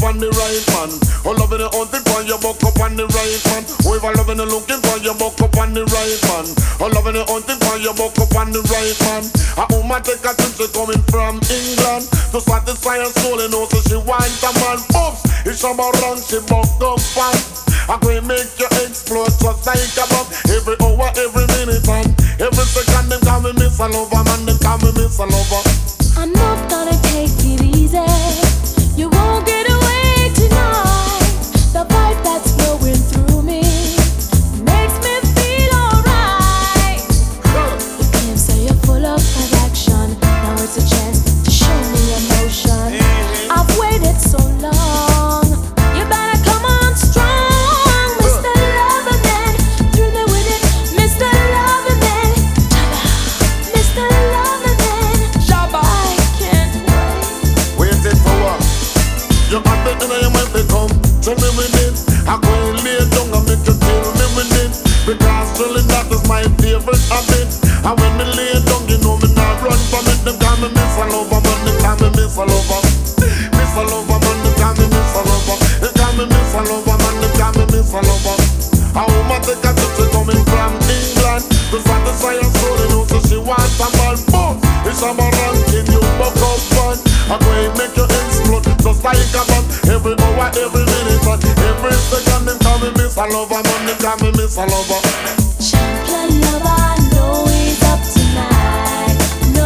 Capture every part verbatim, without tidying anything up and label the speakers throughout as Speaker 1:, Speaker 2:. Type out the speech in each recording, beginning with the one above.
Speaker 1: on the right man. Oh, loving the hunting for you, buck up on the right man. Oh, if I loving the looking for you, buck up on the right man. Oh, loving the hunting for you, buck up on the right man. A woman take a trip, she coming from England to satisfy her soul, and also she wants a man. Oops, it's about wrong, she buck up on. I can make you explode just like a bomb. Every hour, every minute, and every second, them call me Miss a Lover, man, them call me Miss a Lover.
Speaker 2: I'm not gonna take it easy. You won't get away tonight. The vibe that's flowing through me makes me feel alright. You can't say you're full of affection. Now it's a chance to show me emotion. I've waited so long. You better come on strong, Mister Loverman. Thrill me with it, Mister Loverman. Mister Loverman. I can't wait.
Speaker 1: Waiting for what? You have it and I am to come. Tell me with it. I go and lay down and make you kill me with it. Because really that is my favorite habit. And when me lay down, you know me not run from it. Them call me Miss a Lover, man. Them call me Miss a Lover. Miss a Lover, man. Them call me Miss a Lover. They call me Miss a Lover, man. Them call me Miss a Lover. A woman take a trip, she coming from England to satisfy her soul, and also she wants a man. Boom! It's a man ranking you buck up fun. I'm going to make you explode just like a bomb. Every hour, every minute, and every second, them call me Miss a Lover, man. Them call me Miss a Lover.
Speaker 2: Champion lover, know he's up tonight. No,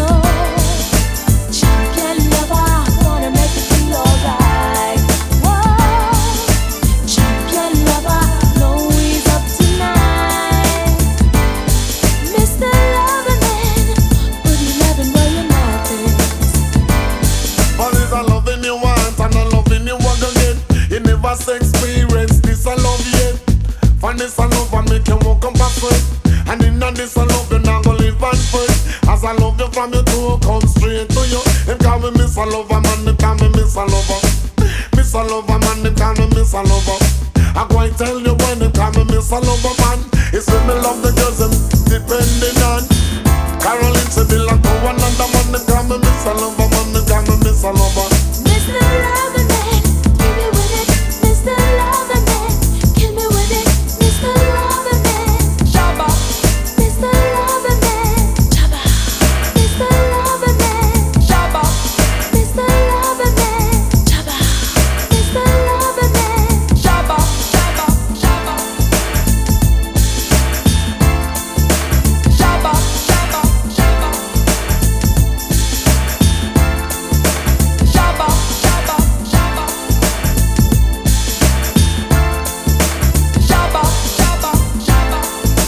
Speaker 2: champion lover, wanna make you feel alright. Whoa, champion lover, know he's up tonight. Mister Loverman, put your loving where your mouth is.
Speaker 1: But it's a loving you want and a loving you want again. You never experienced this a love yet. For this a love and make you walk up a foot. And in this a love you not gonna live and free. As I love you from your toe, come straight to you. Them call me Miss a Lover, man, them call me Miss a Lover. Miss a Lover, man, them call me Miss a Lover. I go and tell you when them call me Miss a Lover, man. It's when me love the girls them depending on Caroline, she be like oh another man. Them call me Miss a Lover, man, them call me Miss a Lover.
Speaker 2: Mister Loverman, give me with it. Mister Loverman, kill me with it. Mister Loverman, Shabba. Mister Loverman, Shabba. Mister Loverman, Shabba. Mister Loverman, Shabba. Mister Loverman, Shabba. Shabba, Shabba. Shabba, Shabba, Shabba. Shabba, Shabba, Shabba. Shabba, Shabba, Shabba.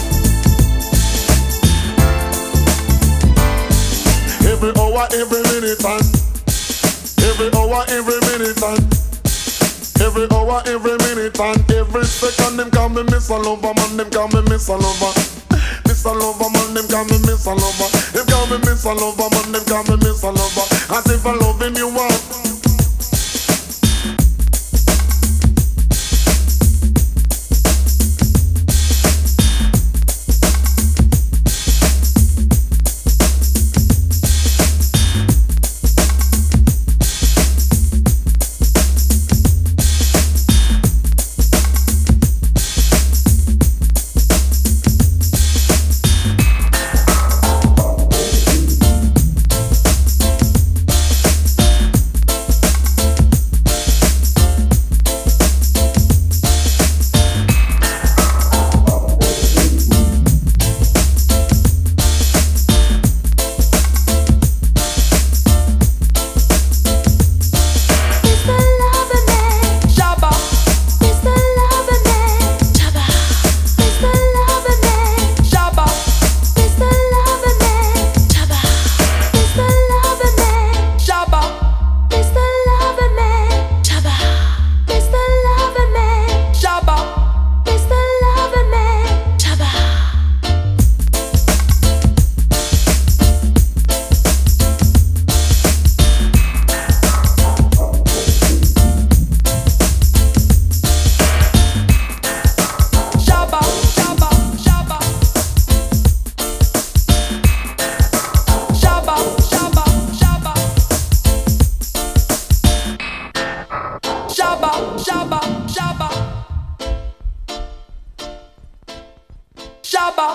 Speaker 1: Every hour, every minute, and every hour, every minute, and every hour, every minute, and every second, them call me Miss a Lover, man. Them call me Miss a Lover. Miss a Lover, man. Them call me Miss a Lover. Them call me Miss a Lover, man. Them call me Miss a Lover. As if I loving you want.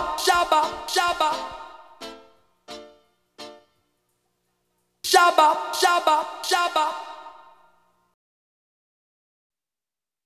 Speaker 3: shabba, shabba, shabba, shabba, shabba.